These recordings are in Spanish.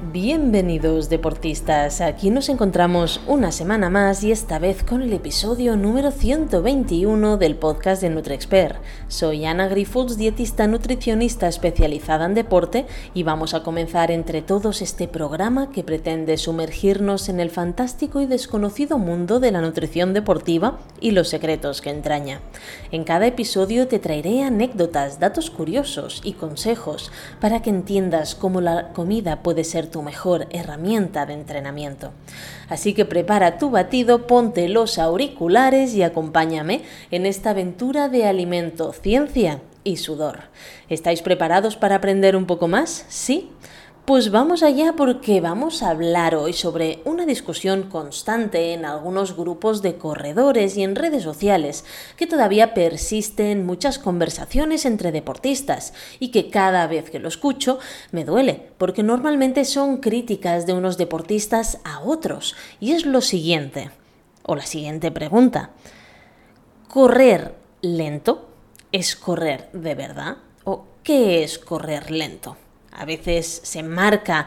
Bienvenidos deportistas, aquí nos encontramos una semana más y esta vez con el episodio número 121 del podcast de NutriExpert. Soy Ana Grifols, dietista nutricionista especializada en deporte y vamos a comenzar entre todos este programa que pretende sumergirnos en el fantástico y desconocido mundo de la nutrición deportiva y los secretos que entraña. En cada episodio te traeré anécdotas, datos curiosos y consejos para que entiendas cómo la comida puede ser tu mejor herramienta de entrenamiento. Así que prepara tu batido, ponte los auriculares y acompáñame en esta aventura de alimento, ciencia y sudor. ¿Estáis preparados para aprender un poco más? ¿Sí? Pues vamos allá porque vamos a hablar hoy sobre una discusión constante en algunos grupos de corredores y en redes sociales que todavía persiste en muchas conversaciones entre deportistas y que cada vez que lo escucho me duele porque normalmente son críticas de unos deportistas a otros y es lo siguiente, o la siguiente pregunta: ¿correr lento es correr de verdad? ¿O qué es correr lento? A veces se marca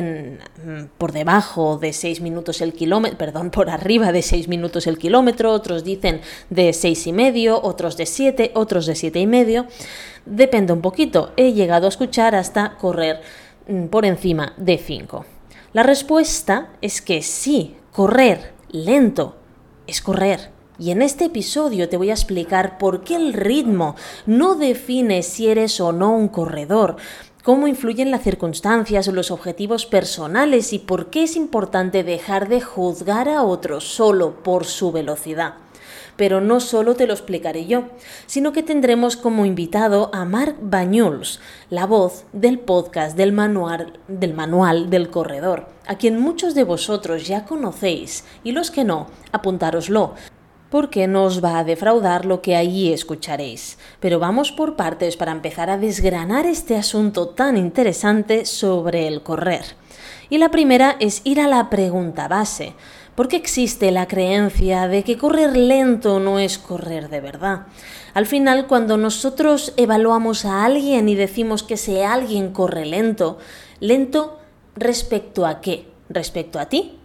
por debajo de 6 minutos el kilómetro, por arriba de 6 minutos el kilómetro, otros dicen de 6,5, otros de 7, otros de 7,5. Depende un poquito. He llegado a escuchar hasta correr por encima de 5. La respuesta es que sí, correr lento es correr. Y en este episodio te voy a explicar por qué el ritmo no define si eres o no un corredor, cómo influyen las circunstancias o los objetivos personales y por qué es importante dejar de juzgar a otros solo por su velocidad. Pero no solo te lo explicaré yo, sino que tendremos como invitado a Marc Banyuls, la voz del podcast del manual del corredor, a quien muchos de vosotros ya conocéis y los que no, apuntároslo, porque no os va a defraudar lo que allí escucharéis. Pero vamos por partes para empezar a desgranar este asunto tan interesante sobre el correr. Y la primera es ir a la pregunta base. ¿Por qué existe la creencia de que correr lento no es correr de verdad? Al final, cuando nosotros evaluamos a alguien y decimos que ese alguien corre lento, ¿lento respecto a qué? ¿Respecto a ti?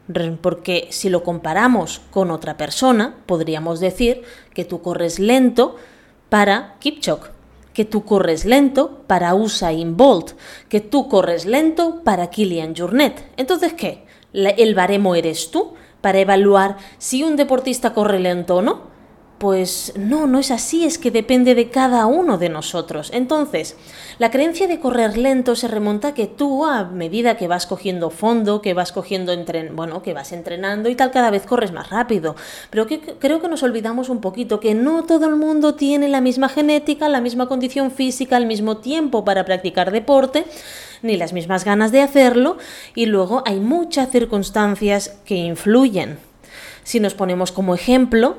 Porque si lo comparamos con otra persona, podríamos decir que tú corres lento para Kipchoge, que tú corres lento para Usain Bolt, que tú corres lento para Kilian Jornet. Entonces, ¿qué? ¿El baremo eres tú para evaluar si un deportista corre lento o no? Pues no es así, es que depende de cada uno de nosotros. Entonces, la creencia de correr lento se remonta a que tú, a medida que vas cogiendo fondo, que vas que vas entrenando y tal, cada vez corres más rápido. Pero creo que nos olvidamos un poquito que no todo el mundo tiene la misma genética, la misma condición física, el mismo tiempo para practicar deporte, ni las mismas ganas de hacerlo, y luego hay muchas circunstancias que influyen. Si nos ponemos como ejemplo,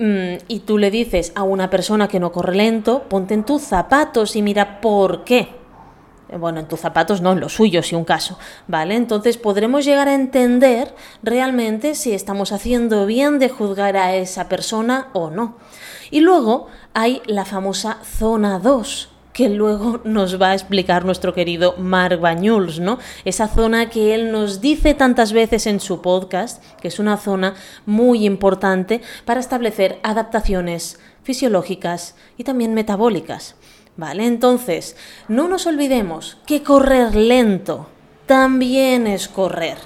y tú le dices a una persona que no corre lento, ponte en tus zapatos y mira por qué. Bueno, en tus zapatos no, en los suyos si un caso, ¿vale? Entonces podremos llegar a entender realmente si estamos haciendo bien de juzgar a esa persona o no. Y luego hay la famosa zona 2, que luego nos va a explicar nuestro querido Marc Banyuls, ¿no? Esa zona que él nos dice tantas veces en su podcast, que es una zona muy importante para establecer adaptaciones fisiológicas y también metabólicas, ¿vale? Entonces, no nos olvidemos que correr lento también es correr.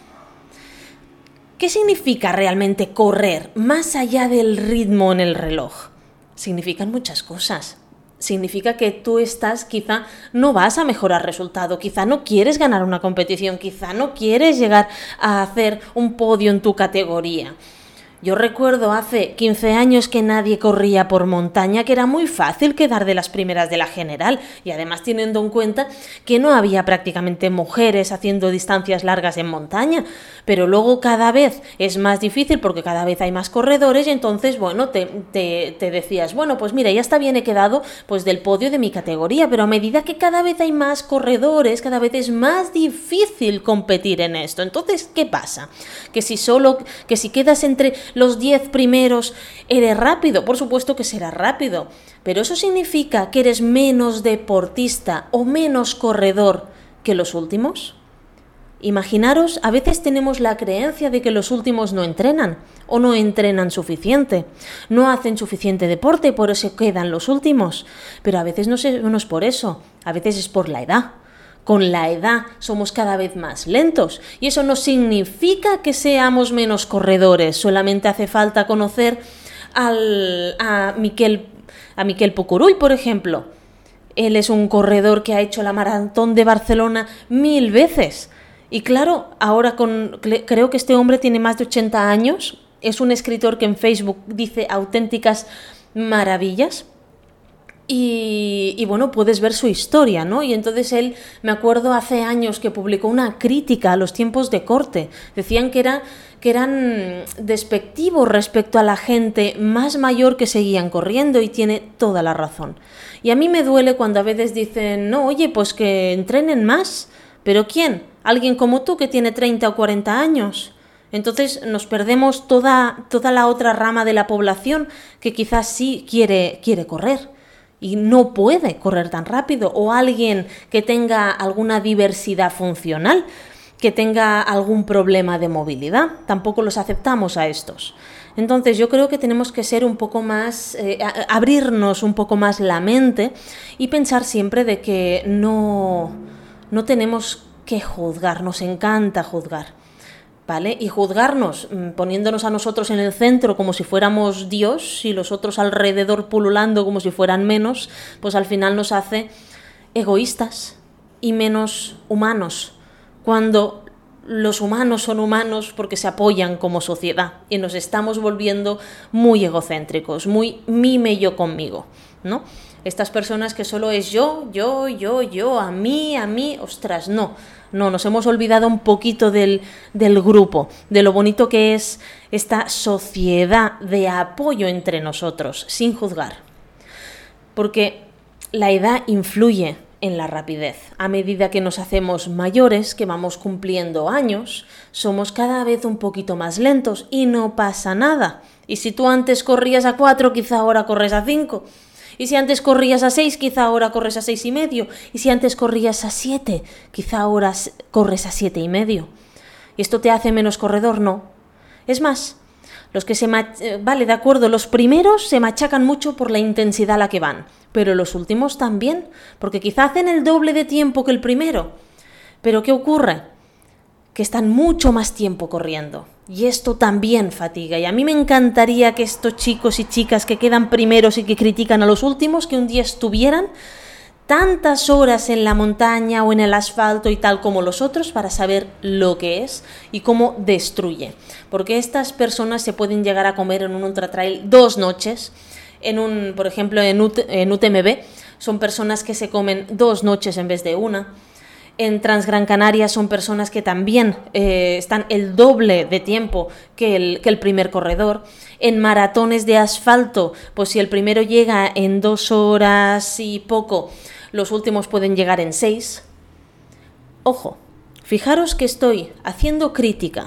¿Qué significa realmente correr más allá del ritmo en el reloj? Significan muchas cosas. Significa que tú quizá no vas a mejorar resultado, quizá no quieres ganar una competición, quizá no quieres llegar a hacer un podio en tu categoría. Yo recuerdo hace 15 años que nadie corría por montaña, que era muy fácil quedar de las primeras de la general, y además teniendo en cuenta que no había prácticamente mujeres haciendo distancias largas en montaña, pero luego cada vez es más difícil porque cada vez hay más corredores y entonces, bueno, te decías, bueno, pues mira, ya está bien, he quedado pues del podio de mi categoría, pero a medida que cada vez hay más corredores, cada vez es más difícil competir en esto. Entonces, ¿qué pasa? Que si quedas entre los 10 primeros, ¿eres rápido? Por supuesto que serás rápido, pero ¿eso significa que eres menos deportista o menos corredor que los últimos? Imaginaros, a veces tenemos la creencia de que los últimos no entrenan o no entrenan suficiente, no hacen suficiente deporte y por eso quedan los últimos. Pero a veces no es por eso, a veces es por la edad. Con la edad somos cada vez más lentos y eso no significa que seamos menos corredores, solamente hace falta conocer a Miquel Pucurull, por ejemplo. Él es un corredor que ha hecho la maratón de Barcelona 1000 veces. Y claro, ahora creo que este hombre tiene más de 80 años, es un escritor que en Facebook dice auténticas maravillas y bueno, puedes ver su historia, ¿no? Y entonces él, me acuerdo hace años que publicó una crítica a los tiempos de corte, decían que eran despectivos respecto a la gente más mayor que seguían corriendo y tiene toda la razón. Y a mí me duele cuando a veces dicen, no, oye, pues que entrenen más, ¿pero quién? Alguien como tú que tiene 30 o 40 años. Entonces nos perdemos toda la otra rama de la población que quizás sí quiere correr y no puede correr tan rápido. O alguien que tenga alguna diversidad funcional, que tenga algún problema de movilidad. Tampoco los aceptamos a estos. Entonces yo creo que tenemos que ser un poco más, abrirnos un poco más la mente y pensar siempre de que no tenemos que juzgar, nos encanta juzgar, ¿vale? Y juzgarnos poniéndonos a nosotros en el centro como si fuéramos Dios y los otros alrededor pululando como si fueran menos, pues al final nos hace egoístas y menos humanos, cuando los humanos son humanos porque se apoyan como sociedad y nos estamos volviendo muy egocéntricos, muy mime yo conmigo, ¿no? Estas personas que solo es yo, a mí, ostras, no, nos hemos olvidado un poquito del grupo, de lo bonito que es esta sociedad de apoyo entre nosotros, sin juzgar. Porque la edad influye en la rapidez. A medida que nos hacemos mayores, que vamos cumpliendo años, somos cada vez un poquito más lentos y no pasa nada. Y si tú antes corrías a 4, quizá ahora corres a 5. Y si antes corrías a 6, quizá ahora corres a 6,5. Y si antes corrías a 7, quizá ahora corres a 7,5. ¿Y esto te hace menos corredor? No. Es más, los que vale, de acuerdo, los primeros se machacan mucho por la intensidad a la que van, pero los últimos también, porque quizá hacen el doble de tiempo que el primero. Pero ¿qué ocurre? Que están mucho más tiempo corriendo. Y esto también fatiga. Y a mí me encantaría que estos chicos y chicas que quedan primeros y que critican a los últimos, que un día estuvieran tantas horas en la montaña o en el asfalto y tal como los otros para saber lo que es y cómo destruye. Porque estas personas se pueden llegar a comer en un ultratrail 2 noches. Por ejemplo, en UTMB son personas que se comen 2 noches en vez de una. En Transgran Canaria son personas que también están el doble de tiempo que el primer corredor. En maratones de asfalto, pues si el primero llega en 2 horas y poco, los últimos pueden llegar en 6. Ojo, fijaros que estoy haciendo crítica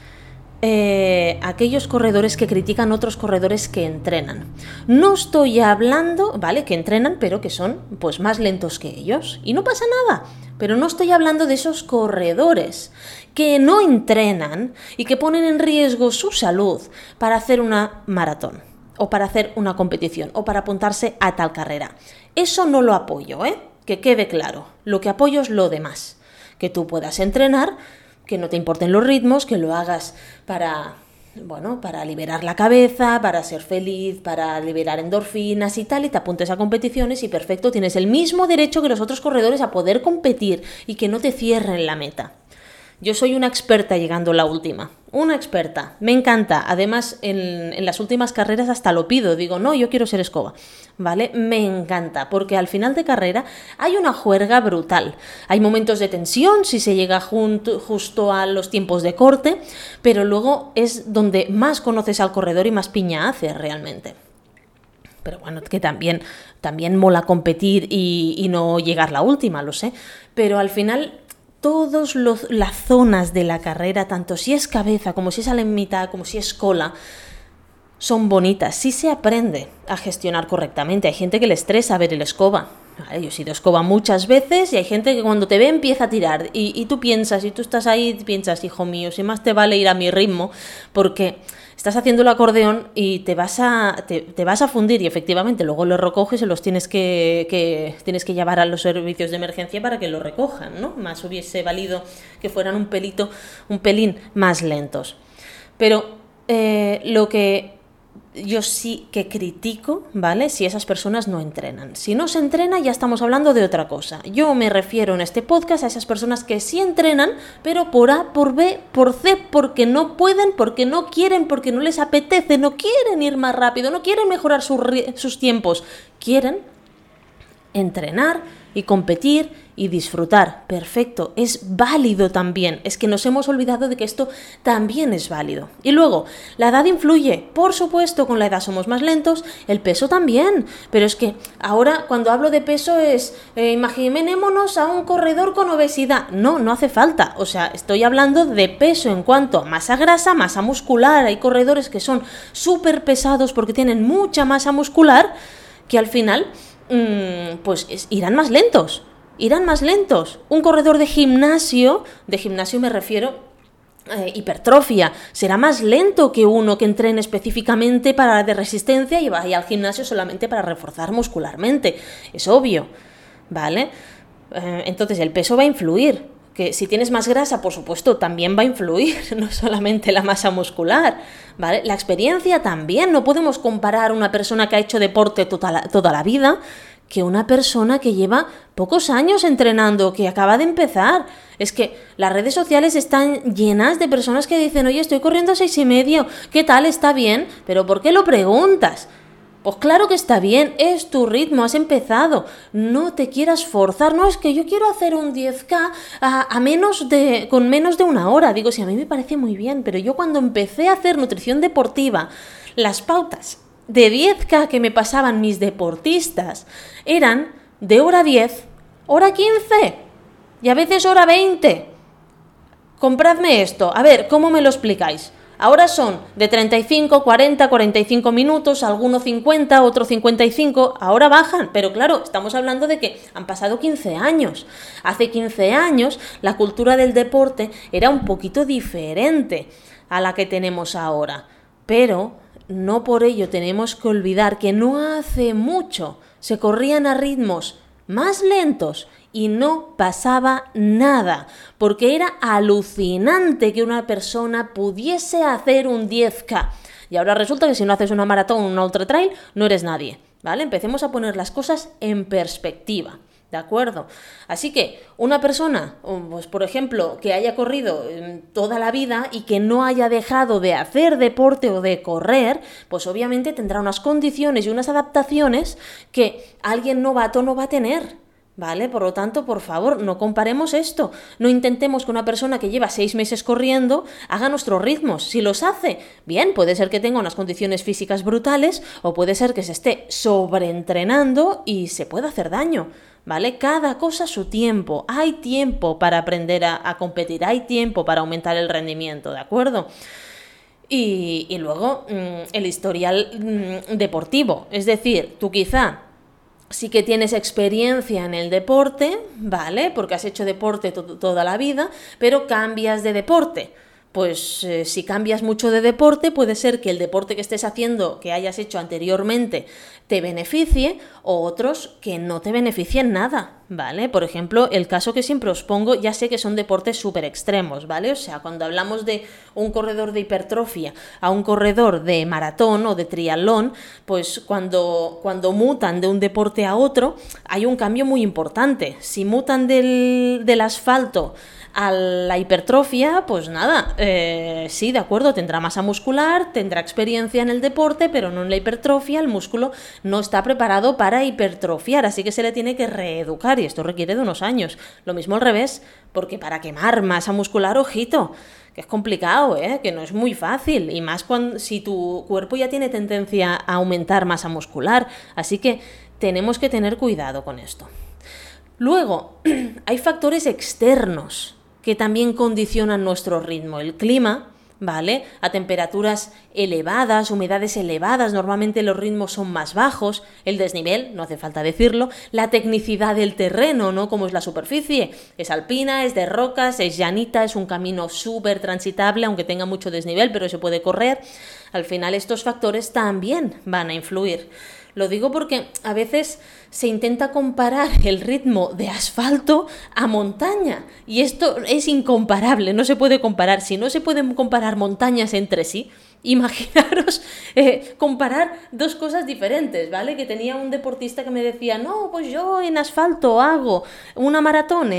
a aquellos corredores que critican otros corredores que entrenan. No estoy hablando, vale, que entrenan, pero que son pues más lentos que ellos. Y no pasa nada. Pero no estoy hablando de esos corredores que no entrenan y que ponen en riesgo su salud para hacer una maratón o para hacer una competición o para apuntarse a tal carrera. Eso no lo apoyo, que quede claro. Lo que apoyo es lo demás. Que tú puedas entrenar, que no te importen los ritmos, que lo hagas para liberar la cabeza, para ser feliz, para liberar endorfinas y tal, y te apuntes a competiciones y perfecto, tienes el mismo derecho que los otros corredores a poder competir y que no te cierren la meta. Yo soy una experta llegando a la última, una experta, me encanta, además en las últimas carreras hasta lo pido, digo, no, yo quiero ser escoba, ¿vale? Me encanta, porque al final de carrera hay una juerga brutal, hay momentos de tensión si se llega justo a los tiempos de corte, pero luego es donde más conoces al corredor y más piña hace realmente. Pero bueno, que también mola competir y no llegar la última, lo sé, pero al final todas las zonas de la carrera, tanto si es cabeza, como si es a la mitad, como si es cola, son bonitas. Sí se aprende a gestionar correctamente. Hay gente que le estresa ver el escoba. Vale, yo he sido escoba muchas veces y hay gente que cuando te ve empieza a tirar y tú piensas, y tú estás ahí y piensas, hijo mío, si más te vale ir a mi ritmo, porque estás haciendo el acordeón y te vas a fundir, y efectivamente luego los recoges y los tienes que llevar a los servicios de emergencia para que lo recojan, ¿no? Más hubiese valido que fueran un pelín más lentos. Pero lo que yo sí que critico, ¿vale? Si esas personas no entrenan. Si no se entrena, ya estamos hablando de otra cosa. Yo me refiero en este podcast a esas personas que sí entrenan, pero por A, por B, por C, porque no pueden, porque no quieren, porque no les apetece, no quieren ir más rápido, no quieren mejorar sus tiempos. Quieren entrenar y competir y disfrutar. Perfecto, es válido también. Es que nos hemos olvidado de que esto también es válido. Y luego, la edad influye. Por supuesto, con la edad somos más lentos, el peso también. Pero es que ahora cuando hablo de peso es, imaginémonos a un corredor con obesidad. No hace falta. O sea, estoy hablando de peso en cuanto a masa grasa, masa muscular. Hay corredores que son súper pesados porque tienen mucha masa muscular que al final pues irán más lentos. Un corredor de gimnasio me refiero hipertrofia, será más lento que uno que entrene específicamente para de resistencia y vaya al gimnasio solamente para reforzar muscularmente. Es obvio, ¿vale? Entonces el peso va a influir. Que si tienes más grasa, por supuesto, también va a influir, no solamente la masa muscular, ¿vale? La experiencia también. No podemos comparar una persona que ha hecho deporte toda la vida que una persona que lleva pocos años entrenando, que acaba de empezar. Es que las redes sociales están llenas de personas que dicen, oye, estoy corriendo a 6,5, ¿qué tal? ¿Está bien? ¿Pero por qué lo preguntas? Pues claro que está bien, es tu ritmo, has empezado, no te quieras forzar, no es que yo quiero hacer un 10K con menos de una hora, digo, sí, a mí me parece muy bien, pero yo cuando empecé a hacer nutrición deportiva, las pautas de 10K que me pasaban mis deportistas eran de hora 10, hora 15 y a veces hora 20. Compradme esto, a ver, ¿cómo me lo explicáis? Ahora son de 35, 40, 45 minutos, algunos 50, otros 55, ahora bajan, pero claro, estamos hablando de que han pasado 15 años. Hace 15 años la cultura del deporte era un poquito diferente a la que tenemos ahora, pero no por ello tenemos que olvidar que no hace mucho se corrían a ritmos más lentos y no pasaba nada, porque era alucinante que una persona pudiese hacer un 10K. Y ahora resulta que si no haces una maratón o una ultra trail, no eres nadie, ¿vale? Empecemos a poner las cosas en perspectiva, ¿de acuerdo? Así que una persona, pues por ejemplo, que haya corrido toda la vida y que no haya dejado de hacer deporte o de correr, pues obviamente tendrá unas condiciones y unas adaptaciones que alguien novato no va a tener. ¿Vale? Por lo tanto, por favor, no comparemos esto. No intentemos que una persona que lleva 6 meses corriendo haga nuestros ritmos. Si los hace, bien, puede ser que tenga unas condiciones físicas brutales o puede ser que se esté sobreentrenando y se pueda hacer daño. ¿Vale? Cada cosa a su tiempo. Hay tiempo para aprender a competir, hay tiempo para aumentar el rendimiento, ¿de acuerdo? Y luego el historial deportivo. Es decir, tú quizá sí que tienes experiencia en el deporte, ¿vale? Porque has hecho deporte toda la vida, pero cambias de deporte. Pues si cambias mucho de deporte, puede ser que el deporte que estés haciendo, que hayas hecho anteriormente, te beneficie, o otros que no te beneficien nada, ¿vale? Por ejemplo, el caso que siempre os pongo, ya sé que son deportes súper extremos, ¿vale? O sea, cuando hablamos de un corredor de hipertrofia a un corredor de maratón o de triatlón, pues cuando mutan de un deporte a otro, hay un cambio muy importante. Si mutan del asfalto a la hipertrofia, pues nada, sí, de acuerdo, tendrá masa muscular, tendrá experiencia en el deporte, pero no en la hipertrofia, el músculo no está preparado para hipertrofiar, así que se le tiene que reeducar y esto requiere de unos años. Lo mismo al revés, porque para quemar masa muscular, ojito, que es complicado, que no es muy fácil, y más si tu cuerpo ya tiene tendencia a aumentar masa muscular, así que tenemos que tener cuidado con esto. Luego, hay factores externos que también condicionan nuestro ritmo. El clima, ¿vale? A temperaturas elevadas, humedades elevadas, normalmente los ritmos son más bajos, el desnivel, no hace falta decirlo, la tecnicidad del terreno, ¿no? Como es la superficie, es alpina, es de rocas, es llanita, es un camino súper transitable, aunque tenga mucho desnivel, pero se puede correr. Al final estos factores también van a influir. Lo digo porque a veces se intenta comparar el ritmo de asfalto a montaña y esto es incomparable, no se puede comparar. Si no se pueden comparar montañas entre sí, imaginaros comparar dos cosas diferentes, ¿vale? Que tenía un deportista que me decía, no, pues yo en asfalto hago una maratón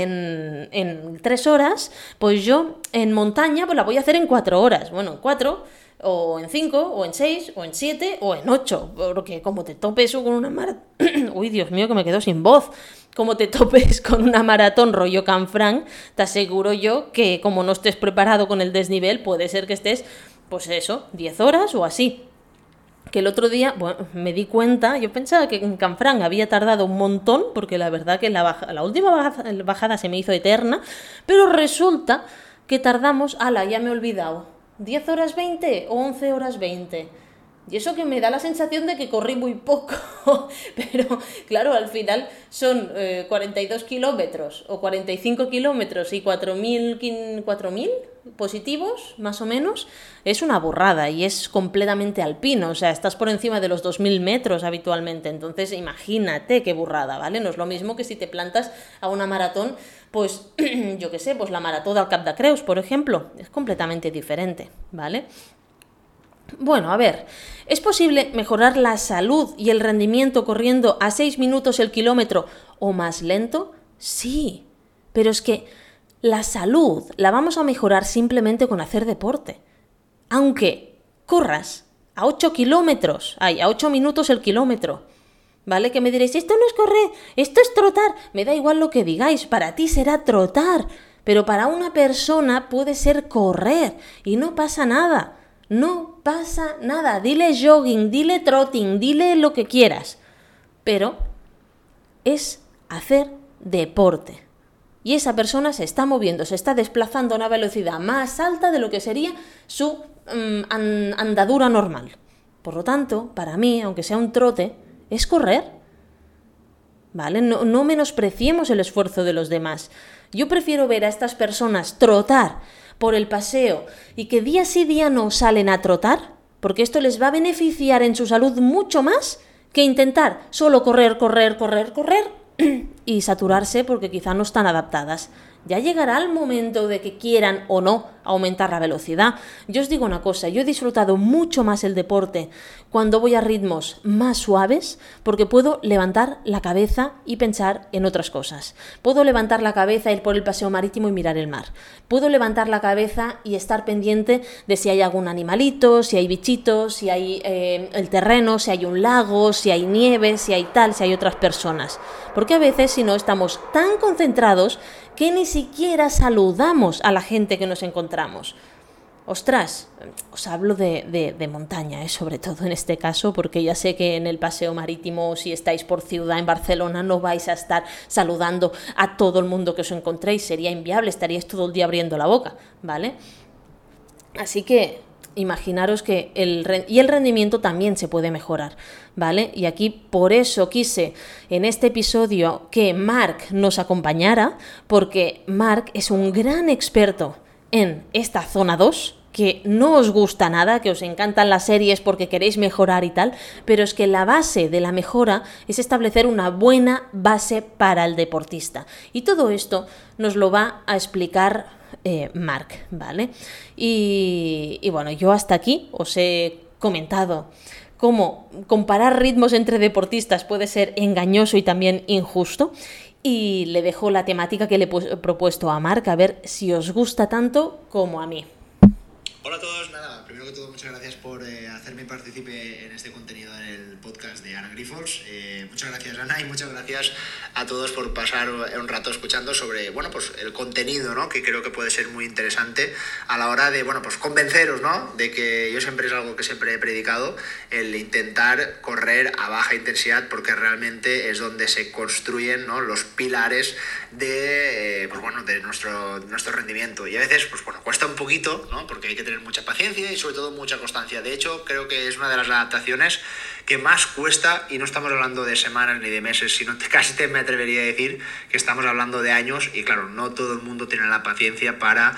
en 3 horas, pues yo en montaña pues la voy a hacer en 4 horas. Bueno, en 4... o en 5, o en 6, o en 7, o en 8, porque como te topes con una maratón... Uy, Dios mío, que me quedo sin voz. Como te topes con una maratón rollo Canfranc, te aseguro yo que como no estés preparado con el desnivel, puede ser que estés, pues eso, 10 horas o así. Que el otro día, bueno, me di cuenta, yo pensaba que en Canfranc había tardado un montón, porque la verdad que la última bajada se me hizo eterna, pero resulta que tardamos, ya me he olvidado, 10 horas 20 o 11 horas 20. Y eso que me da la sensación de que corrí muy poco. Pero claro, al final son 42 kilómetros o 45 kilómetros y 4.000 positivos, más o menos. Es una burrada y es completamente alpino. O sea, estás por encima de los 2.000 metros habitualmente. Entonces, imagínate qué burrada, ¿vale? No es lo mismo que si te plantas a una maratón, pues, yo qué sé, pues la marató del Cap de Creus, por ejemplo. Es completamente diferente, ¿vale? Bueno, a ver, ¿es posible mejorar la salud y el rendimiento corriendo a 6 minutos el kilómetro o más lento? Sí, pero es que la salud la vamos a mejorar simplemente con hacer deporte. Aunque corras a 8 kilómetros, a 8 minutos el kilómetro, ¿vale? Que me diréis, esto no es correr, esto es trotar. Me da igual lo que digáis, para ti será trotar, pero para una persona puede ser correr y no pasa nada. No pasa nada, dile jogging, dile trotting, dile lo que quieras, pero es hacer deporte. Y esa persona se está moviendo, se está desplazando a una velocidad más alta de lo que sería su andadura normal. Por lo tanto, para mí, aunque sea un trote, es correr, ¿vale? No menospreciemos el esfuerzo de los demás. Yo prefiero ver a estas personas trotar por el paseo y que día sí día no salen a trotar, porque esto les va a beneficiar en su salud mucho más que intentar solo correr y saturarse porque quizá no están adaptadas. Ya llegará el momento de que quieran o no aumentar la velocidad. Yo os digo una cosa, yo he disfrutado mucho más el deporte cuando voy a ritmos más suaves porque puedo levantar la cabeza y pensar en otras cosas. Puedo levantar la cabeza, ir por el paseo marítimo y mirar el mar. Puedo levantar la cabeza y estar pendiente de si hay algún animalito, si hay bichitos, si hay el terreno, si hay un lago, si hay nieve, si hay tal, si hay otras personas. Porque a veces si no estamos tan concentrados que ni siquiera saludamos a la gente que nos encontramos. Ostras, os hablo de montaña, sobre todo en este caso, porque ya sé que en el paseo marítimo, si estáis por ciudad en Barcelona, no vais a estar saludando a todo el mundo que os encontréis, sería inviable, estaríais todo el día abriendo la boca, ¿vale? Así que imaginaros que el rendimiento también se puede mejorar, ¿vale? Y aquí por eso quise en este episodio que Marc nos acompañara, porque Marc es un gran experto en esta zona 2, que no os gusta nada, que os encantan las series porque queréis mejorar y tal, pero es que la base de la mejora es establecer una buena base para el deportista. Y todo esto nos lo va a explicar Marc, ¿vale? Y bueno, yo hasta aquí os he comentado cómo comparar ritmos entre deportistas puede ser engañoso y también injusto. Y le dejo la temática que le he propuesto a Marc, a ver si os gusta tanto como a mí. Hola a todos, nada, primero que todo muchas gracias por hacerme partícipe en este contenido en el podcast de Ana Grifols. Muchas gracias Ana y muchas gracias a todos por pasar un rato escuchando sobre, bueno, pues el contenido, ¿no? Que creo que puede ser muy interesante a la hora de, bueno, pues convenceros, ¿no? De que yo siempre es algo que siempre he predicado, el intentar correr a baja intensidad porque realmente es donde se construyen, ¿no? Los pilares de, pues bueno, de nuestro rendimiento. Y a veces, pues bueno, cuesta un poquito, ¿no? Porque hay que tener tener mucha paciencia y sobre todo mucha constancia. De hecho, creo que es una de las adaptaciones que más cuesta, y no estamos hablando de semanas ni de meses, sino casi me atrevería a decir que estamos hablando de años, y claro, no todo el mundo tiene la paciencia para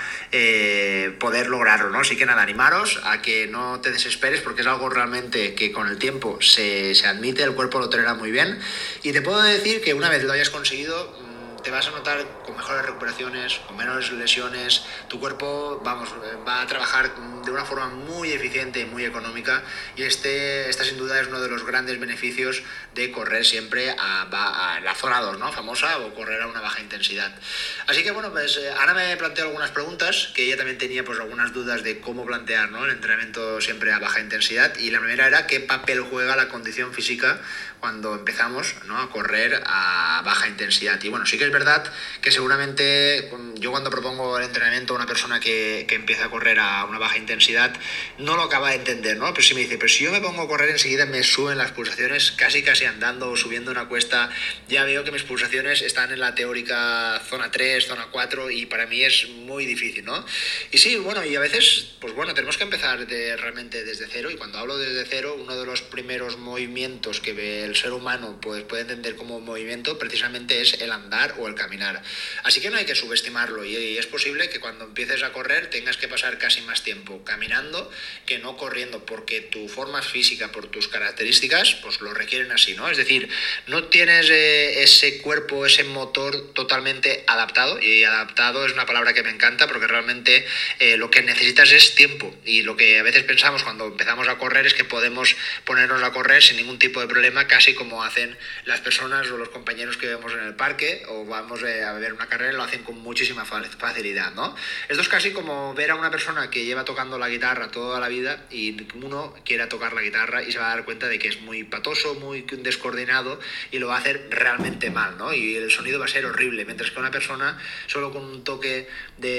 poder lograrlo, ¿no? Así que nada, animaros a que no te desesperes, porque es algo realmente que con el tiempo se admite, el cuerpo lo tolera muy bien, y te puedo decir que una vez lo hayas conseguido, te vas a notar con mejores recuperaciones, con menos lesiones, tu cuerpo, va a trabajar de una forma muy eficiente y muy económica, y esta sin duda es uno de los grandes beneficios de correr siempre a la zona 2, ¿no? Famosa, o correr a una baja intensidad. Así que bueno, pues Ana me planteó algunas preguntas, que ella también tenía pues algunas dudas de cómo plantear, ¿no?, el entrenamiento siempre a baja intensidad, y la primera era qué papel juega la condición física cuando empezamos, ¿no?, a correr a baja intensidad. Y bueno, sí que es verdad que seguramente yo cuando propongo el entrenamiento a una persona que empieza a correr a una baja intensidad no lo acaba de entender, ¿no? Pero si me dice, pero si yo me pongo a correr enseguida me suben las pulsaciones casi andando o subiendo una cuesta, ya veo que mis pulsaciones están en la teórica zona 3, zona 4, y para mí es muy difícil, ¿no? Y sí, bueno, y a veces, pues bueno, tenemos que empezar realmente desde cero, y cuando hablo desde cero, uno de los primeros movimientos que el ser humano pues puede entender como movimiento precisamente es el andar o el caminar. Así que no hay que subestimarlo, y es posible que cuando empieces a correr tengas que pasar casi más tiempo caminando que no corriendo, porque tu forma física, por tus características, pues lo requieren así, ¿no? Es decir, no tienes ese cuerpo, ese motor totalmente adaptado, y adaptado es una palabra que me encanta, porque realmente lo que necesitas es tiempo, y lo que a veces pensamos cuando empezamos a correr es que podemos ponernos a correr sin ningún tipo de problema, casi como hacen las personas o los compañeros que vemos en el parque, o vamos a ver una carrera y lo hacen con muchísima facilidad, ¿no? Esto es casi como ver a una persona que lleva tocando la guitarra toda la vida, y uno quiera tocar la guitarra y se va a dar cuenta de que es muy patoso, muy descoordinado, y lo va a hacer realmente mal, ¿no? Y el sonido va a ser horrible, mientras que una persona solo con un toque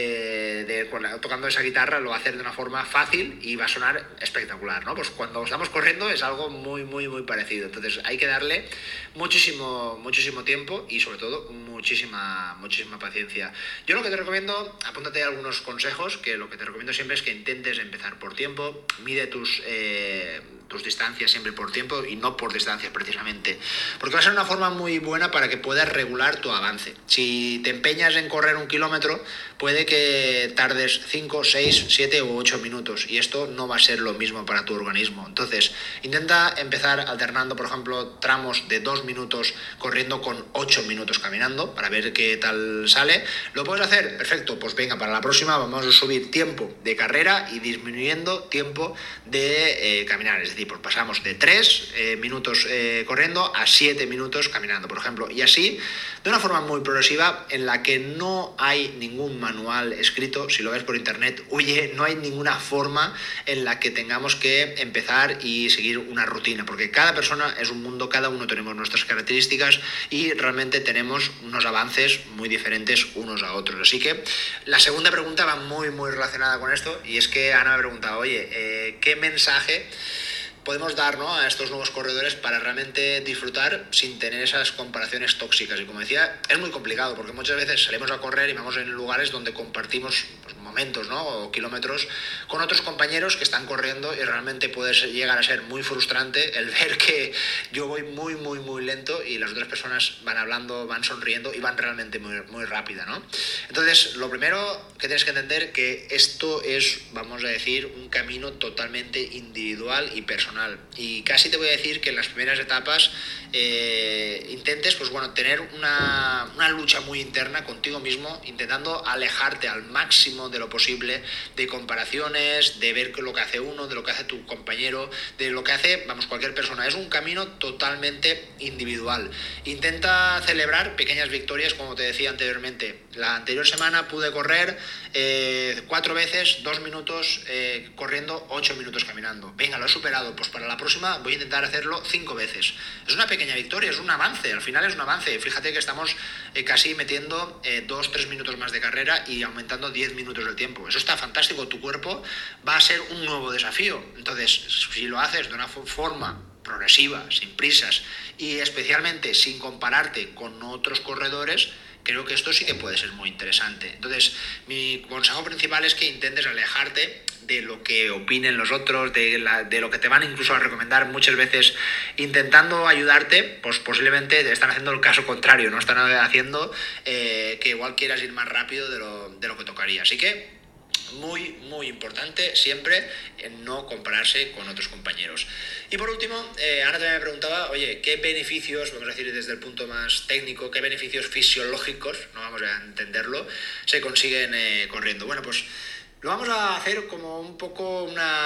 tocando esa guitarra lo va a hacer de una forma fácil y va a sonar espectacular, ¿no? Pues cuando estamos corriendo es algo muy, muy, muy parecido. Entonces hay que darle muchísimo tiempo, y sobre todo muchísima paciencia. Yo lo que te recomiendo, apúntate algunos consejos, que lo que te recomiendo siempre es que intentes empezar por tiempo, mide tus distancias siempre por tiempo y no por distancias precisamente, porque va a ser una forma muy buena para que puedas regular tu avance. Si te empeñas en correr 1 kilómetro, puede que tardes 5, 6, 7 u 8 minutos, y esto no va a ser lo mismo para tu organismo. Entonces intenta empezar alternando, por ejemplo, tramos de 2 minutos corriendo con 8 minutos caminando, para ver qué tal sale. ¿Lo puedes hacer? Perfecto, pues venga, para la próxima vamos a subir tiempo de carrera y disminuyendo tiempo de caminar, es decir, pues pasamos de 3 minutos corriendo a 7 minutos caminando, por ejemplo, y así de una forma muy progresiva, en la que no hay ningún manual escrito. Si lo ves por internet, no hay ninguna forma en la que tengamos que empezar y seguir una rutina, porque cada persona es un mundo, cada uno tenemos nuestras características y realmente tenemos unos avances muy diferentes unos a otros. Así que la segunda pregunta va muy, muy relacionada con esto, y es que Ana me preguntaba, oye, ¿qué mensaje podemos dar, ¿no?, a estos nuevos corredores para realmente disfrutar sin tener esas comparaciones tóxicas? Y como decía, es muy complicado, porque muchas veces salimos a correr y vamos en lugares donde compartimos pues, momentos, ¿no?, o kilómetros con otros compañeros que están corriendo, y realmente puede llegar a ser muy frustrante el ver que yo voy muy, muy, muy lento y las otras personas van hablando, van sonriendo y van realmente muy, muy rápida, ¿no? Entonces, lo primero que tienes que entender que esto es, vamos a decir, un camino totalmente individual y personal. Y casi te voy a decir que en las primeras etapas intentes, pues bueno, tener una lucha muy interna contigo mismo, intentando alejarte al máximo de lo posible de comparaciones, de ver lo que hace uno, de lo que hace tu compañero, de lo que hace, cualquier persona. Es un camino totalmente individual. Intenta celebrar pequeñas victorias, como te decía anteriormente. La anterior semana pude correr 4 veces, 2 minutos corriendo, 8 minutos caminando. Venga, lo he superado. Pues para la próxima voy a intentar hacerlo 5 veces. Es una pequeña victoria, es un avance, al final es un avance. Fíjate que estamos casi metiendo 2-3 minutos más de carrera y aumentando 10 minutos del tiempo. Eso está fantástico, tu cuerpo va a ser un nuevo desafío. Entonces, si lo haces de una forma progresiva, sin prisas y especialmente sin compararte con otros corredores, creo que esto sí que puede ser muy interesante. Entonces, mi consejo principal es que intentes alejarte de lo que opinen los otros, de lo que te van incluso a recomendar muchas veces intentando ayudarte, pues posiblemente te están haciendo el caso contrario, ¿no? Están haciendo que igual quieras ir más rápido de lo que tocaría. Así que muy, muy importante siempre no compararse con otros compañeros. Y por último, Ana también me preguntaba, oye, ¿qué beneficios, vamos a decir desde el punto más técnico, qué beneficios fisiológicos, no vamos a entenderlo, se consiguen corriendo? Bueno, pues lo vamos a hacer como un poco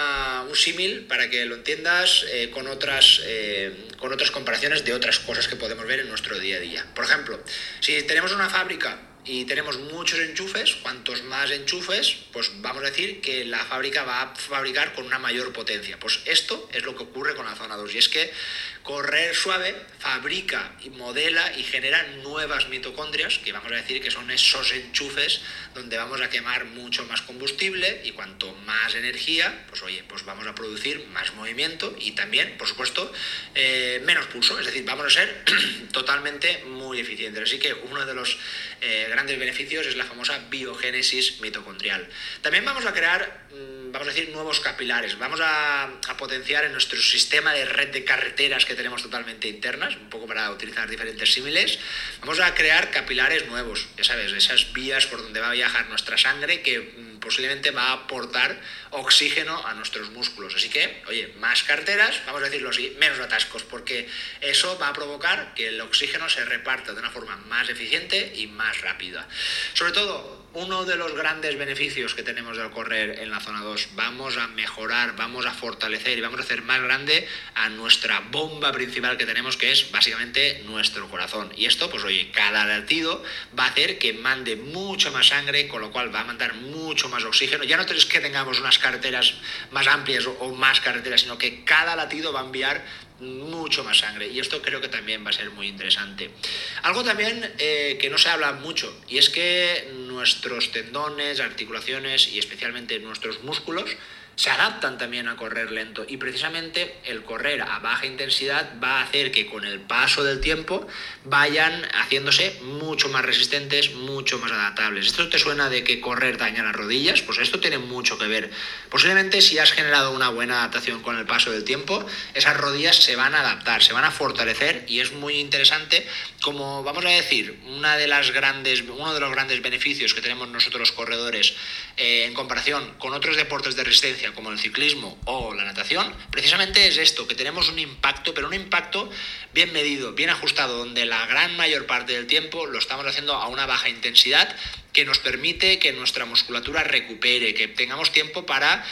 un símil para que lo entiendas con otras comparaciones de otras cosas que podemos ver en nuestro día a día. Por ejemplo, si tenemos una fábrica y tenemos muchos enchufes, cuantos más enchufes, pues vamos a decir que la fábrica va a fabricar con una mayor potencia. Pues esto es lo que ocurre con la zona 2, y es que correr suave fabrica y modela y genera nuevas mitocondrias, que vamos a decir que son esos enchufes donde vamos a quemar mucho más combustible, y cuanto más energía, pues oye, pues vamos a producir más movimiento y también, por supuesto, menos pulso, es decir, vamos a ser totalmente muy eficientes. Así que uno de los grandes beneficios es la famosa biogénesis mitocondrial. También vamos a crear, vamos a decir, nuevos capilares, vamos a potenciar en nuestro sistema de red de carreteras que tenemos totalmente internas, un poco para utilizar diferentes símiles, vamos a crear capilares nuevos, ya sabes, esas vías por donde va a viajar nuestra sangre que posiblemente va a aportar oxígeno a nuestros músculos. Así que, oye, más carteras, vamos a decirlo así, menos atascos, porque eso va a provocar que el oxígeno se reparta de una forma más eficiente y más rápida. Sobre todo, uno de los grandes beneficios que tenemos de correr en la zona 2, vamos a mejorar, vamos a fortalecer y vamos a hacer más grande a nuestra bomba principal que tenemos, que es básicamente nuestro corazón. Y esto, pues oye, cada latido va a hacer que mande mucha más sangre, con lo cual va a mandar mucho más oxígeno. Ya no es que tengamos unas carreteras más amplias o más carreteras, sino que cada latido va a enviar mucho más sangre, y esto creo que también va a ser muy interesante. Algo también que no se habla mucho, y es que nuestros tendones, articulaciones y especialmente nuestros músculos se adaptan también a correr lento, y precisamente el correr a baja intensidad va a hacer que con el paso del tiempo vayan haciéndose mucho más resistentes, mucho más adaptables. ¿Esto te suena de que correr daña las rodillas? Pues esto tiene mucho que ver. Posiblemente si has generado una buena adaptación con el paso del tiempo, esas rodillas se van a adaptar, se van a fortalecer, y es muy interesante como, vamos a decir, uno de los grandes beneficios que tenemos nosotros los corredores en comparación con otros deportes de resistencia como el ciclismo o la natación, precisamente es esto, que tenemos un impacto, pero un impacto bien medido, bien ajustado, donde la gran mayor parte del tiempo lo estamos haciendo a una baja intensidad, que nos permite que nuestra musculatura recupere, que tengamos tiempo para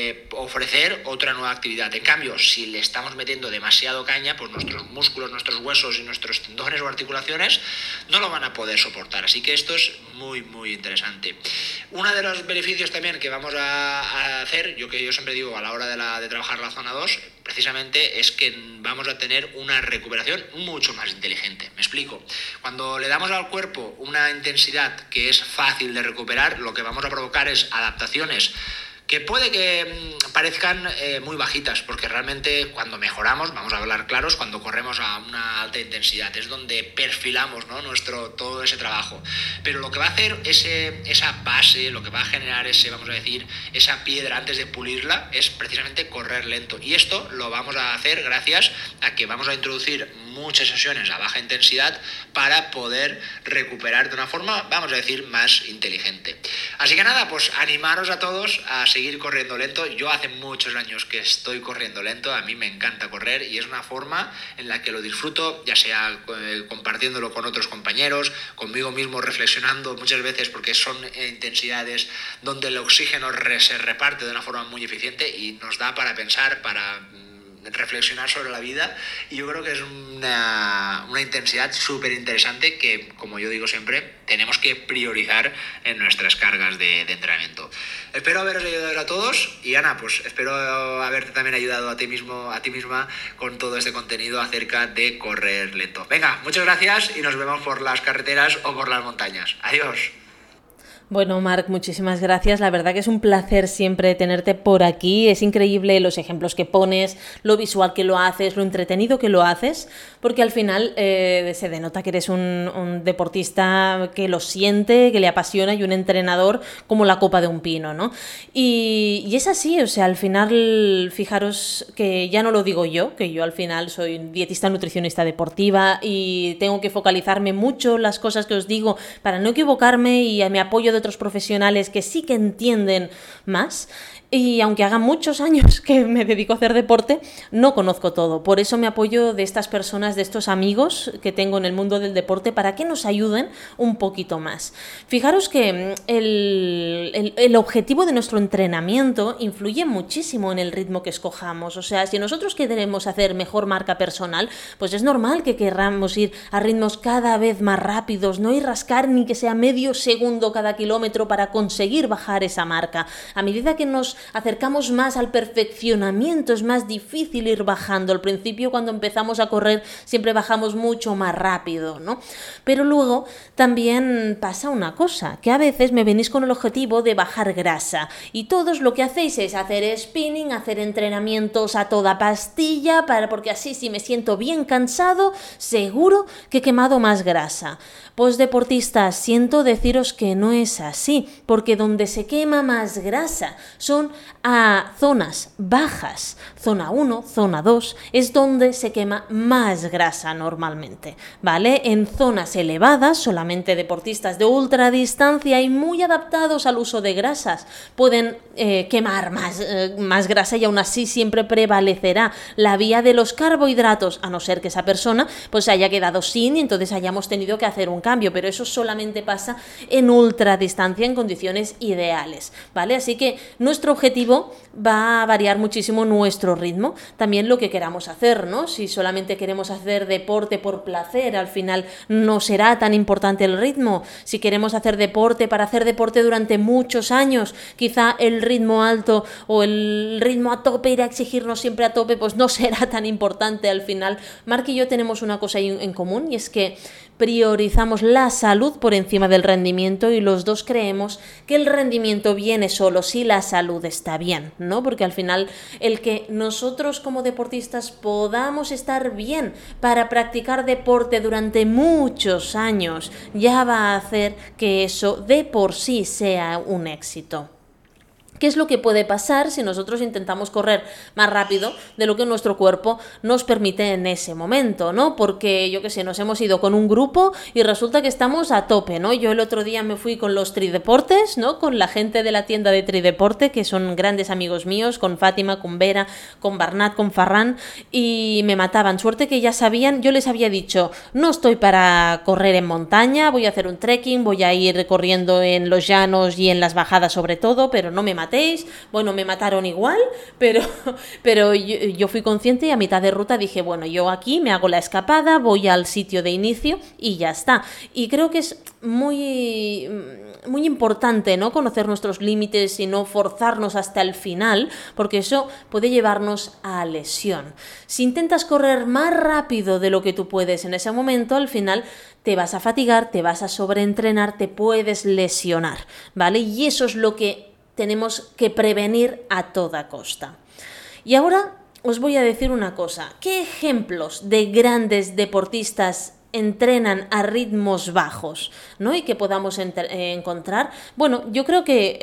ofrecer otra nueva actividad. En cambio, si le estamos metiendo demasiado caña, pues nuestros músculos, nuestros huesos y nuestros tendones o articulaciones no lo van a poder soportar. Así que esto es muy, muy interesante. Uno de los beneficios también que vamos a hacer, yo siempre digo a la hora de trabajar la zona 2, precisamente es que vamos a tener una recuperación mucho más inteligente. Me explico. Cuando le damos al cuerpo una intensidad que es fácil de recuperar, lo que vamos a provocar es adaptaciones que puede que parezcan muy bajitas, porque realmente cuando mejoramos, vamos a hablar claros, cuando corremos a una alta intensidad, es donde perfilamos, ¿no?, todo ese trabajo. Pero lo que va a hacer esa base, lo que va a generar vamos a decir, esa piedra antes de pulirla, es precisamente correr lento. Y esto lo vamos a hacer gracias a que vamos a introducir muchas sesiones a baja intensidad para poder recuperar de una forma, vamos a decir, más inteligente. Así que nada, pues animaros a todos a seguir corriendo lento. Yo hace muchos años que estoy corriendo lento, a mí me encanta correr y es una forma en la que lo disfruto, ya sea compartiéndolo con otros compañeros, conmigo mismo reflexionando muchas veces, porque son intensidades donde el oxígeno se reparte de una forma muy eficiente y nos da para pensar, para reflexionar sobre la vida, y yo creo que es una intensidad súper interesante que, como yo digo siempre, tenemos que priorizar en nuestras cargas de entrenamiento. Espero haberos ayudado a todos, y Ana, pues espero haberte también ayudado a ti misma con todo este contenido acerca de correr lento. Venga, muchas gracias y nos vemos por las carreteras o por las montañas. Adiós. Bueno, Marc, muchísimas gracias. La verdad que es un placer siempre tenerte por aquí. Es increíble los ejemplos que pones, lo visual que lo haces, lo entretenido que lo haces, porque al final se denota que eres un deportista que lo siente, que le apasiona y un entrenador como la copa de un pino, ¿no? Y es así, o sea, al final, fijaros que ya no lo digo yo, que yo al final soy dietista nutricionista deportiva y tengo que focalizarme mucho en las cosas que os digo para no equivocarme y me apoyo de otros profesionales que sí que entienden más. Y aunque haga muchos años que me dedico a hacer deporte, no conozco todo. Por eso me apoyo de estas personas, de estos amigos que tengo en el mundo del deporte para que nos ayuden un poquito más. Fijaros que el objetivo de nuestro entrenamiento influye muchísimo en el ritmo que escojamos. O sea, si nosotros queremos hacer mejor marca personal, pues es normal que querramos ir a ritmos cada vez más rápidos, no ir rascar ni que sea medio segundo cada kilómetro para conseguir bajar esa marca. A medida que nos acercamos más al perfeccionamiento, es más difícil ir bajando. Al principio, cuando empezamos a correr, siempre bajamos mucho más rápido, ¿no? Pero luego también pasa una cosa, que a veces me venís con el objetivo de bajar grasa y todos lo que hacéis es hacer spinning, hacer entrenamientos a toda pastilla, porque así si me siento bien cansado, seguro que he quemado más grasa. Pues deportistas, siento deciros que no es así, porque donde se quema más grasa son a zonas bajas. Zona 1, zona 2 es donde se quema más grasa normalmente, ¿vale? En zonas elevadas, solamente deportistas de ultradistancia y muy adaptados al uso de grasas pueden quemar más grasa y aún así siempre prevalecerá la vía de los carbohidratos, a no ser que esa persona pues se haya quedado sin y entonces hayamos tenido que hacer un cambio, pero eso solamente pasa en ultradistancia en condiciones ideales, ¿vale? Así que nuestro objetivo va a variar muchísimo nuestro ritmo, también lo que queramos hacer, ¿no? Si solamente queremos hacer deporte por placer, al final no será tan importante el ritmo. Si queremos hacer deporte para hacer deporte durante muchos años, quizá el ritmo alto o el ritmo a tope, ir a exigirnos siempre a tope, pues no será tan importante al final. Marc y yo tenemos una cosa en común y es que priorizamos la salud por encima del rendimiento y los dos creemos que el rendimiento viene solo si la salud está bien, ¿no? Porque al final el que nosotros como deportistas podamos estar bien para practicar deporte durante muchos años ya va a hacer que eso de por sí sea un éxito. ¿Qué es lo que puede pasar si nosotros intentamos correr más rápido de lo que nuestro cuerpo nos permite en ese momento, ¿no? Porque, yo qué sé, nos hemos ido con un grupo y resulta que estamos a tope, ¿no? Yo el otro día me fui con los Trideportes, ¿no? Con la gente de la tienda de Trideporte, que son grandes amigos míos, con Fátima, con Vera, con Barnat, con Farran, y me mataban. Suerte que ya sabían, yo les había dicho, no estoy para correr en montaña, voy a hacer un trekking, voy a ir corriendo en los llanos y en las bajadas sobre todo, pero no me matéis. Bueno, me mataron igual, pero yo fui consciente y a mitad de ruta dije, bueno, yo aquí me hago la escapada, voy al sitio de inicio y ya está. Y creo que es muy importante, ¿no? Conocer nuestros límites y no forzarnos hasta el final, porque eso puede llevarnos a lesión. Si intentas correr más rápido de lo que tú puedes en ese momento, al final te vas a fatigar, te vas a sobreentrenar, te puedes lesionar, ¿vale? Y eso es lo que tenemos que prevenir a toda costa. Y ahora os voy a decir una cosa. ¿Qué ejemplos de grandes deportistas entrenan a ritmos bajos, ¿no? Y que podamos encontrar? Bueno, yo creo que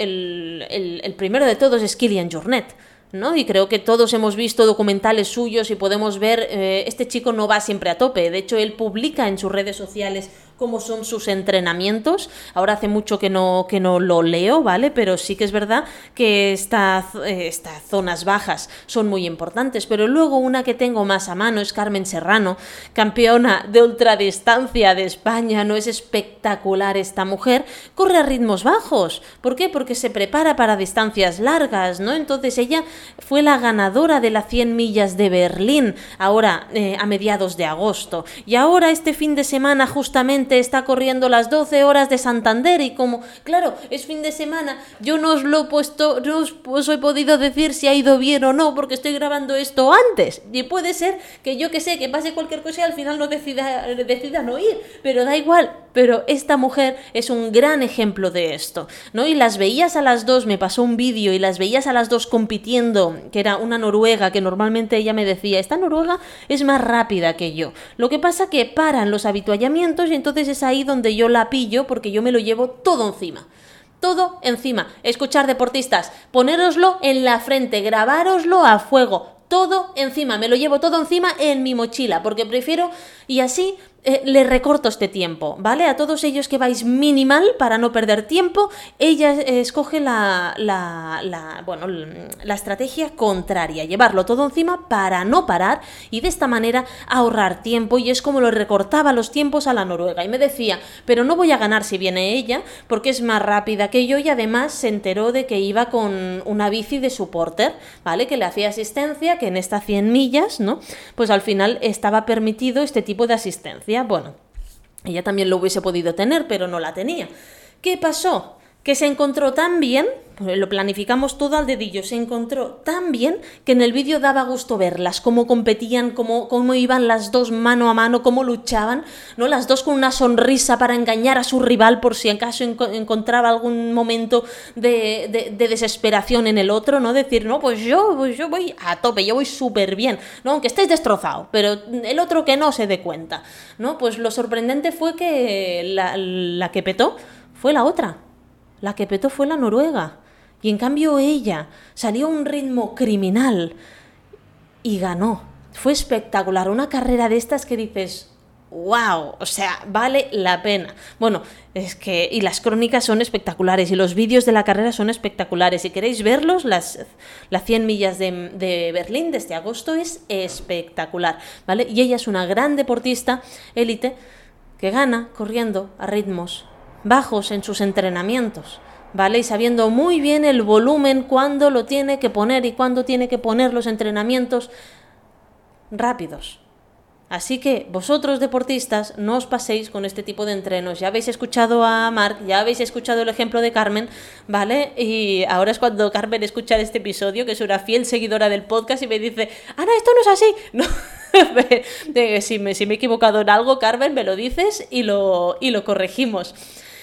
el primero de todos es Kilian Jornet, ¿no? Y creo que todos hemos visto documentales suyos y podemos ver, este chico no va siempre a tope. De hecho, él publica en sus redes sociales cómo son sus entrenamientos. Ahora hace mucho que no lo leo, ¿vale? Pero sí que es verdad que estas zonas bajas son muy importantes. Pero luego una que tengo más a mano es Carmen Serrano, campeona de ultradistancia de España. No es espectacular esta mujer, corre a ritmos bajos. ¿Por qué? Porque se prepara para distancias largas, ¿no? Entonces ella fue la ganadora de las 100 millas de Berlín, ahora a mediados de agosto. Y ahora este fin de semana justamente está corriendo las 12 horas de Santander y como, claro, es fin de semana, yo no os lo he puesto, no os he podido decir si ha ido bien o no porque estoy grabando esto antes y puede ser que yo que sé, que pase cualquier cosa y al final no decida no ir, pero da igual. pero esta mujer es un gran ejemplo de esto, ¿no? Y las veías a las dos, me pasó un vídeo y las veías a las dos compitiendo, que era una noruega, que normalmente ella me decía, esta noruega es más rápida que yo. Lo que pasa que paran los habituallamientos y entonces es ahí donde yo la pillo porque yo me lo llevo todo encima. Todo encima. Escuchar deportistas, ponéroslo en la frente, grabároslo a fuego. Todo encima, me lo llevo todo encima en mi mochila, porque prefiero, y así le recorto este tiempo, ¿vale? A todos ellos que vais minimal para no perder tiempo, ella escoge la estrategia contraria, llevarlo todo encima para no parar y de esta manera ahorrar tiempo, y es como lo recortaba los tiempos a la noruega, y me decía, pero no voy a ganar si viene ella, porque es más rápida que yo, y además se enteró de que iba con una bici de supporter, ¿vale? Que le hacía asistencia, que en estas 100 millas, ¿no? Pues al final estaba permitido este tipo de asistencia. Bueno, ella también lo hubiese podido tener, pero no la tenía. ¿Qué pasó? Que se encontró tan bien, pues lo planificamos todo al dedillo, se encontró tan bien que en el vídeo daba gusto verlas, cómo competían, cómo iban las dos mano a mano, cómo luchaban, ¿no? Las dos con una sonrisa para engañar a su rival por si acaso encontraba algún momento de desesperación en el otro, ¿no? Decir, no, pues yo voy a tope, yo voy súper bien, ¿no? Aunque estéis destrozado, pero el otro que no se dé cuenta, ¿no? Pues lo sorprendente fue que la que petó fue la otra. La que petó fue la noruega. Y en cambio ella salió a un ritmo criminal y ganó. Fue espectacular. Una carrera de estas que dices, wow, o sea, vale la pena. Bueno, es que... Y las crónicas son espectaculares y los vídeos de la carrera son espectaculares. Si queréis verlos, las 100 millas de Berlín de este agosto es espectacular, ¿vale? Y ella es una gran deportista élite que gana corriendo a ritmos bajos en sus entrenamientos, ¿vale? Y sabiendo muy bien el volumen, cuándo lo tiene que poner y cuándo tiene que poner los entrenamientos rápidos. Así que vosotros deportistas no os paséis con este tipo de entrenos. Ya habéis escuchado a Marc, ya habéis escuchado el ejemplo de Carmen, ¿vale? Y ahora es cuando Carmen escucha este episodio, que es una fiel seguidora del podcast, y me dice, Ana, esto no es así. No. Si me he equivocado en algo, Carmen, me lo dices y lo corregimos.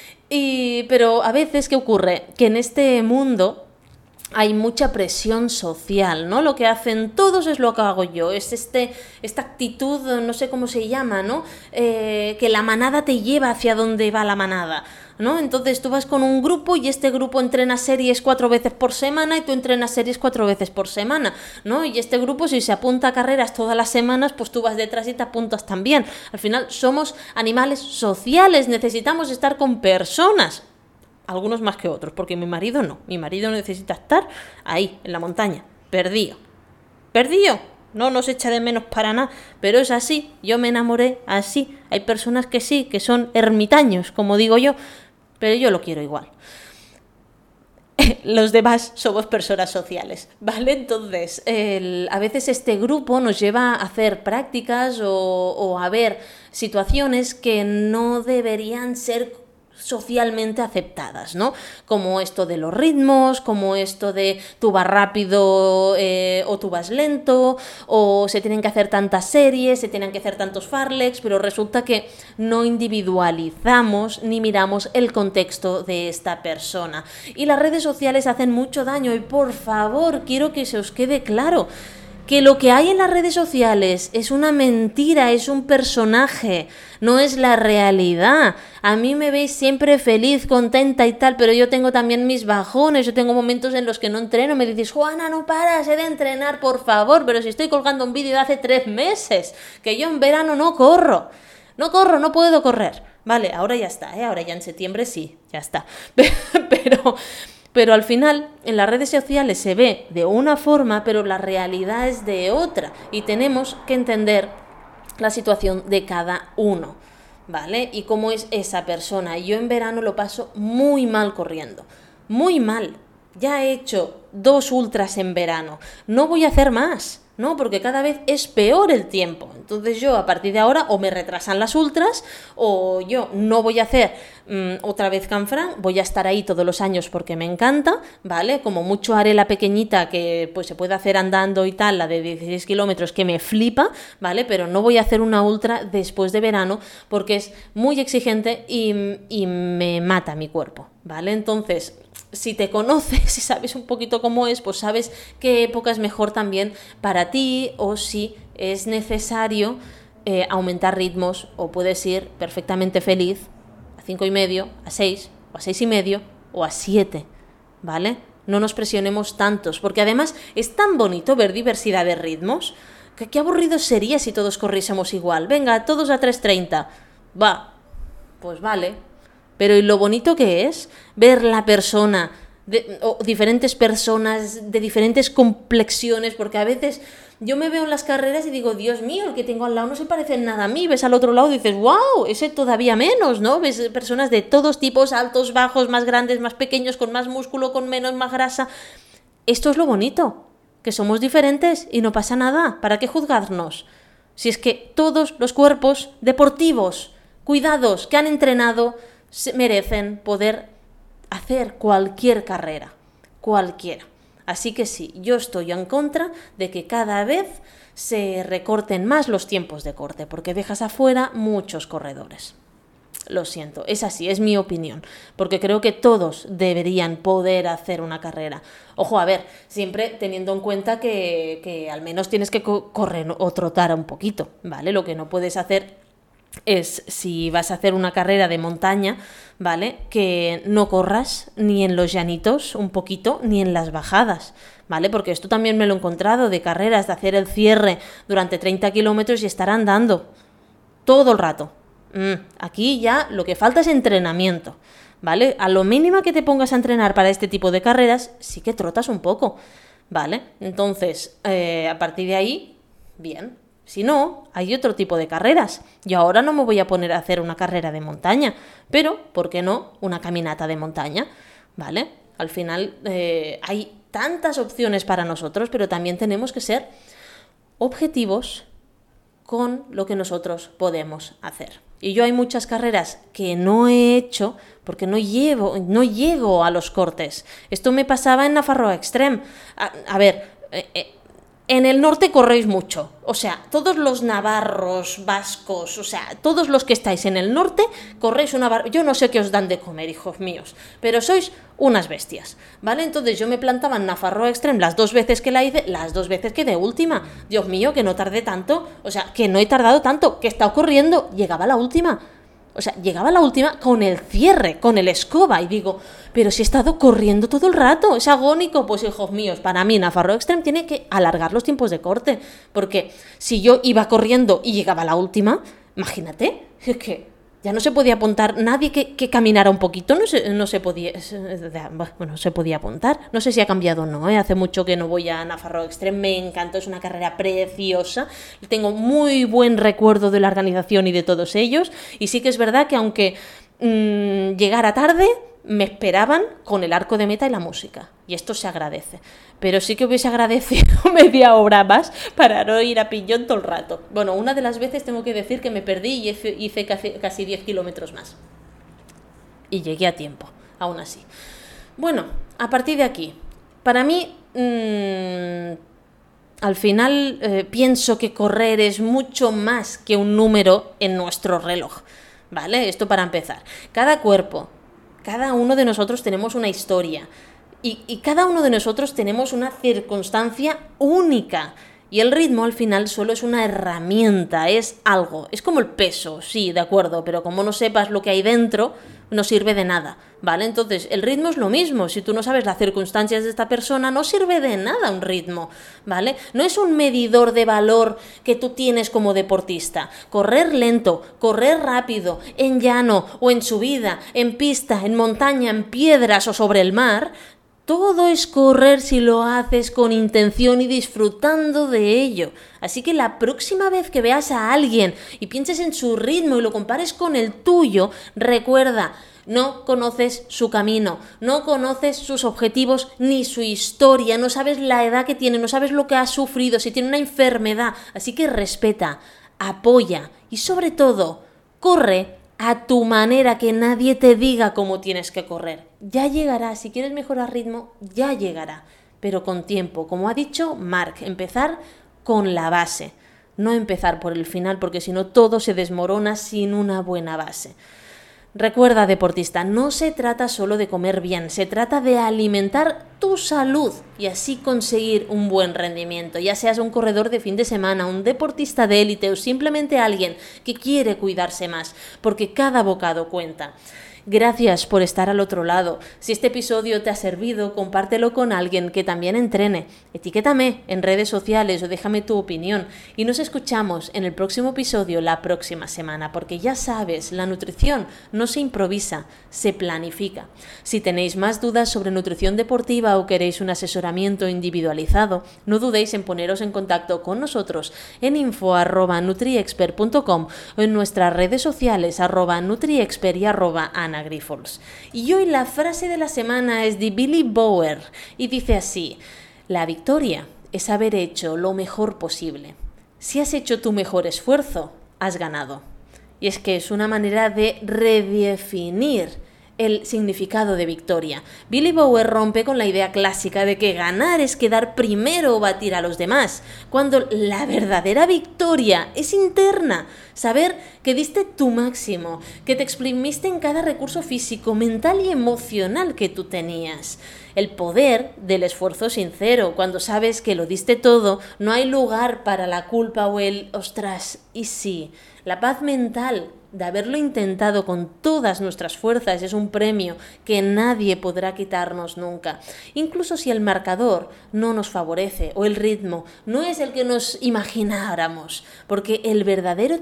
Pero a veces, ¿qué ocurre? Que en este mundo hay mucha presión social, ¿no? Lo que hacen todos es lo que hago yo, es esta actitud, no sé cómo se llama, ¿no? Que la manada te lleva hacia donde va la manada, ¿no? Entonces tú vas con un grupo y este grupo entrena series 4 veces por semana y tú entrenas series 4 veces por semana, ¿no? Y este grupo, si se apunta a carreras todas las semanas, pues tú vas detrás y te apuntas también. Al final somos animales sociales, necesitamos estar con personas. Algunos más que otros, porque mi marido no. Mi marido necesita estar ahí, en la montaña, perdido. Perdido. No nos echa de menos para nada, pero es así. Yo me enamoré así. Hay personas que sí, que son ermitaños, como digo yo, pero yo lo quiero igual. Los demás somos personas sociales, ¿vale? Entonces, a veces este grupo nos lleva a hacer prácticas o a ver situaciones que no deberían ser socialmente aceptadas, ¿no? Como esto de los ritmos, como esto de tú vas rápido o tú vas lento, o se tienen que hacer tantas series, se tienen que hacer tantos farlex, pero resulta que no individualizamos ni miramos el contexto de esta persona. Y las redes sociales hacen mucho daño y por favor, quiero que se os quede claro que lo que hay en las redes sociales es una mentira, es un personaje, no es la realidad. A mí me veis siempre feliz, contenta y tal, pero yo tengo también mis bajones, yo tengo momentos en los que no entreno, me dices, Juana, no paras de entrenar, por favor, pero si estoy colgando un vídeo de hace 3 meses, que yo en verano no corro, no puedo correr. Vale, ahora ya está, ahora ya en septiembre sí, ya está, Pero al final, en las redes sociales se ve de una forma, pero la realidad es de otra. Y tenemos que entender la situación de cada uno, ¿vale? Y cómo es esa persona. Yo en verano lo paso muy mal corriendo. Muy mal. Ya he hecho 2 ultras en verano. No voy a hacer más. ¿no? Porque cada vez es peor el tiempo. Entonces yo a partir de ahora o me retrasan las ultras o yo no voy a hacer otra vez Canfranc, voy a estar ahí todos los años porque me encanta, ¿vale? Como mucho haré la pequeñita que pues se puede hacer andando y tal, la de 16 kilómetros que me flipa, ¿vale? Pero no voy a hacer una ultra después de verano porque es muy exigente y me mata mi cuerpo, ¿vale? Entonces, si te conoces, si sabes un poquito cómo es, pues sabes qué época es mejor también para ti o si es necesario aumentar ritmos o puedes ir perfectamente feliz a 5,5, a 6, o a 6,5 o a 7, ¿vale? No nos presionemos tantos, porque además es tan bonito ver diversidad de ritmos, que qué aburrido sería si todos corriésemos igual. Venga, todos a 3:30. Va, pues vale. Pero ¿y lo bonito que es ver la persona, o diferentes personas de diferentes complexiones? Porque a veces yo me veo en las carreras y digo, Dios mío, el que tengo al lado no se parece en nada a mí. Ves al otro lado y dices, wow, ese todavía menos, ¿no? Ves personas de todos tipos, altos, bajos, más grandes, más pequeños, con más músculo, con menos, más grasa. Esto es lo bonito, que somos diferentes y no pasa nada. ¿Para qué juzgarnos? Si es que todos los cuerpos deportivos, cuidados, que han entrenado, merecen poder hacer cualquier carrera, cualquiera. Así que sí, yo estoy en contra de que cada vez se recorten más los tiempos de corte, porque dejas afuera muchos corredores. Lo siento, es así, es mi opinión, porque creo que todos deberían poder hacer una carrera. Ojo, a ver, siempre teniendo en cuenta que al menos tienes que correr o trotar un poquito, ¿vale? Lo que no puedes hacer es, si vas a hacer una carrera de montaña, ¿vale? Que no corras ni en los llanitos un poquito, ni en las bajadas, ¿vale? Porque esto también me lo he encontrado de carreras, de hacer el cierre durante 30 kilómetros y estar andando todo el rato. Aquí ya lo que falta es entrenamiento, ¿vale? A lo mínimo que te pongas a entrenar para este tipo de carreras, sí que trotas un poco, ¿vale? Entonces, a partir de ahí, bien. Si no, hay otro tipo de carreras. Yo ahora no me voy a poner a hacer una carrera de montaña, pero, ¿por qué no? Una caminata de montaña, ¿vale? Al final hay tantas opciones para nosotros, pero también tenemos que ser objetivos con lo que nosotros podemos hacer. Y yo hay muchas carreras que no he hecho porque no llego a los cortes. Esto me pasaba en Nafarroa Extreme. A ver, en el norte corréis mucho, o sea, todos los navarros, vascos, o sea, todos los que estáis en el norte corréis una yo no sé qué os dan de comer, hijos míos, pero sois unas bestias, ¿vale? Entonces yo me plantaba en Nafarroa Extreme las 2 veces que la hice, las 2 veces quedé última. Dios mío, que no tardé tanto, o sea, que no he tardado tanto, que he estado corriendo, llegaba la última. O sea, llegaba la última con el cierre, con el escoba, y digo, pero si he estado corriendo todo el rato, es agónico. Pues hijos míos, para mí Nafarroa Extreme tiene que alargar los tiempos de corte, porque si yo iba corriendo y llegaba la última, imagínate, es que ya no se podía apuntar, nadie que caminara un poquito, no se podía, bueno, se podía apuntar. No sé si ha cambiado o no, hace mucho que no voy a Nafarroa Extreme, me encantó, es una carrera preciosa, tengo muy buen recuerdo de la organización y de todos ellos, y sí que es verdad que aunque llegara tarde, me esperaban con el arco de meta y la música, y esto se agradece, pero sí que hubiese agradecido media hora más para no ir a piñón todo el rato. Bueno, una de las veces tengo que decir que me perdí y hice casi 10 kilómetros más y llegué a tiempo, aún así. Bueno, a partir de aquí, para mí al final pienso que correr es mucho más que un número en nuestro reloj, ¿vale? Esto para empezar. Cada cuerpo, cada uno de nosotros tenemos una historia y cada uno de nosotros tenemos una circunstancia única. Y el ritmo al final solo es una herramienta, es algo. Es como el peso, sí, de acuerdo, pero como no sepas lo que hay dentro, no sirve de nada, ¿vale? Entonces, el ritmo es lo mismo. Si tú no sabes las circunstancias de esta persona, no sirve de nada un ritmo, ¿vale? No es un medidor de valor que tú tienes como deportista. Correr lento, correr rápido, en llano o en subida, en pista, en montaña, en piedras o sobre el mar, Todo es correr si lo haces con intención y disfrutando de ello. Así que la próxima vez que veas a alguien y pienses en su ritmo y lo compares con el tuyo, recuerda, no conoces su camino, no conoces sus objetivos ni su historia, no sabes la edad que tiene, no sabes lo que ha sufrido, si tiene una enfermedad. Así que respeta, apoya y sobre todo, corre a tu manera, que nadie te diga cómo tienes que correr. Ya llegará, si quieres mejorar ritmo, ya llegará, pero con tiempo. Como ha dicho Mark, empezar con la base, no empezar por el final, porque si no todo se desmorona sin una buena base. Recuerda, deportista, no se trata solo de comer bien, se trata de alimentar tu salud y así conseguir un buen rendimiento, ya seas un corredor de fin de semana, un deportista de élite o simplemente alguien que quiere cuidarse más, porque cada bocado cuenta. Gracias por estar al otro lado. Si este episodio te ha servido, compártelo con alguien que también entrene. Etiquétame en redes sociales o déjame tu opinión. Y nos escuchamos en el próximo episodio la próxima semana, porque ya sabes, la nutrición no se improvisa, se planifica. Si tenéis más dudas sobre nutrición deportiva o queréis un asesoramiento individualizado, no dudéis en poneros en contacto con nosotros en info@nutriexpert.com o en nuestras redes sociales @nutriexpert y @AnaGrifols. Y hoy la frase de la semana es de Billy Bower y dice así: la victoria es haber hecho lo mejor posible. Si has hecho tu mejor esfuerzo, has ganado. Y es que es una manera de redefinir el significado de victoria. Billy Bower rompe con la idea clásica de que ganar es quedar primero o batir a los demás, cuando la verdadera victoria es interna. Saber que diste tu máximo, que te exprimiste en cada recurso físico, mental y emocional que tú tenías. El poder del esfuerzo sincero, cuando sabes que lo diste todo, no hay lugar para la culpa o el ostras, y sí. La paz mental de haberlo intentado con todas nuestras fuerzas es un premio que nadie podrá quitarnos nunca. Incluso si el marcador no nos favorece o el ritmo no es el que nos imagináramos, porque el verdadero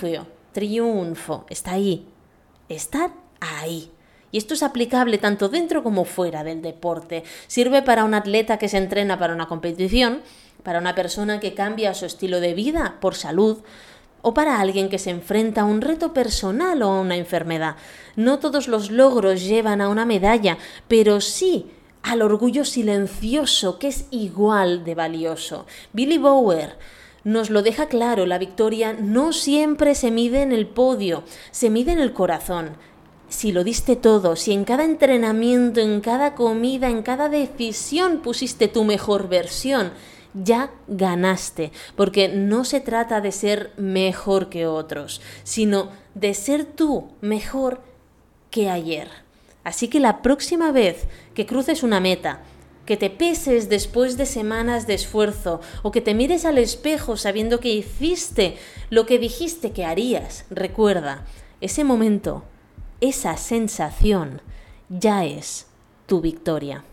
triunfo está ahí, estar ahí. Y esto es aplicable tanto dentro como fuera del deporte. Sirve para un atleta que se entrena para una competición, para una persona que cambia su estilo de vida por salud, o para alguien que se enfrenta a un reto personal o a una enfermedad. No todos los logros llevan a una medalla, pero sí al orgullo silencioso, que es igual de valioso. Billy Bower nos lo deja claro: la victoria no siempre se mide en el podio, se mide en el corazón. Si lo diste todo, si en cada entrenamiento, en cada comida, en cada decisión pusiste tu mejor versión, ya ganaste, porque no se trata de ser mejor que otros, sino de ser tú mejor que ayer. Así que la próxima vez que cruces una meta, que te peses después de semanas de esfuerzo o que te mires al espejo sabiendo que hiciste lo que dijiste que harías, recuerda, ese momento, esa sensación ya es tu victoria.